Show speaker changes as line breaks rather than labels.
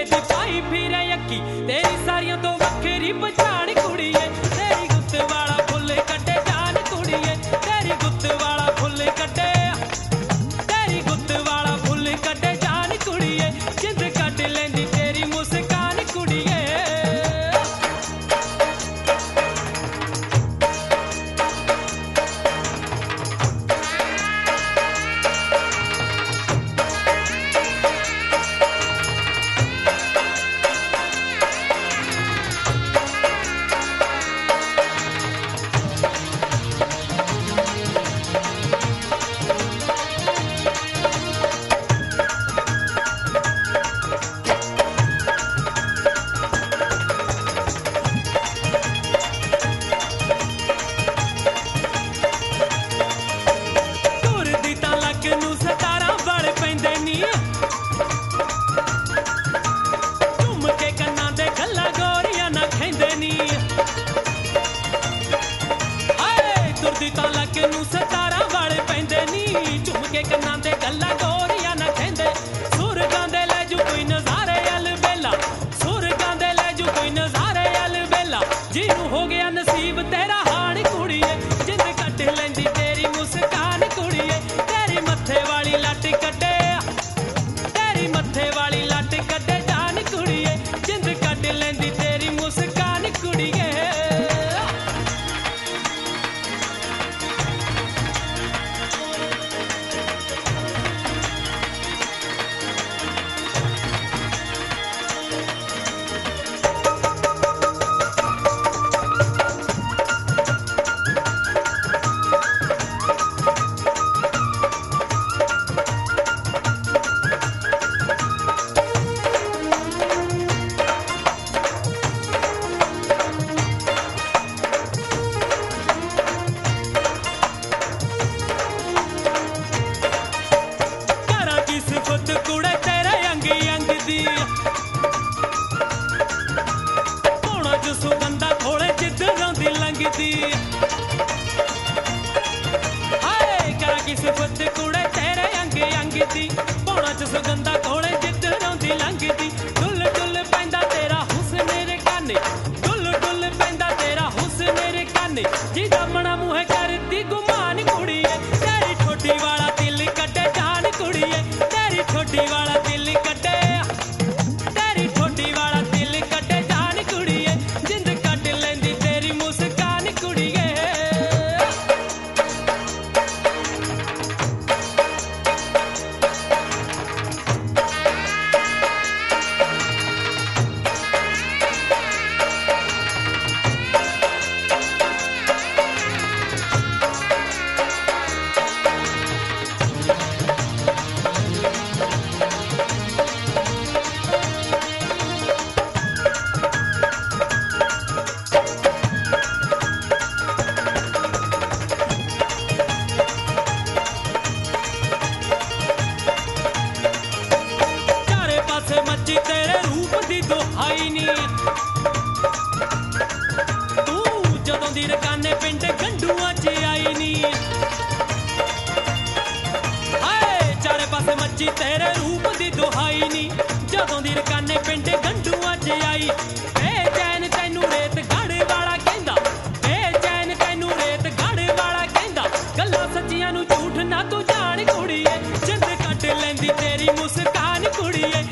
दी पाई फिरे यकी तेरी सारियां तो वखरी पछाण कुड़िए तेरी गुत्त वाला फुल कटे जान कुड़िए तेरी गुत्त वाला फुल कटे तेरी गुत्त वाला फुल कटे जान कुड़िए जिंद कट लेंदी तेरी मुस्कान कुड़िए तेरे रूप दी दुहाई नी जदों दी रकाने पिंड गंडूआं च आई बेचैन तैनू रेत गढ़ वाला कहंदा बेचैन तैनू रेत गढ़ वाला कहंदा गल्लां सच्चियां नू झूठ ना तू जान कुड़िए जिंद कट लैंदी तेरी मुस्कान कुड़िए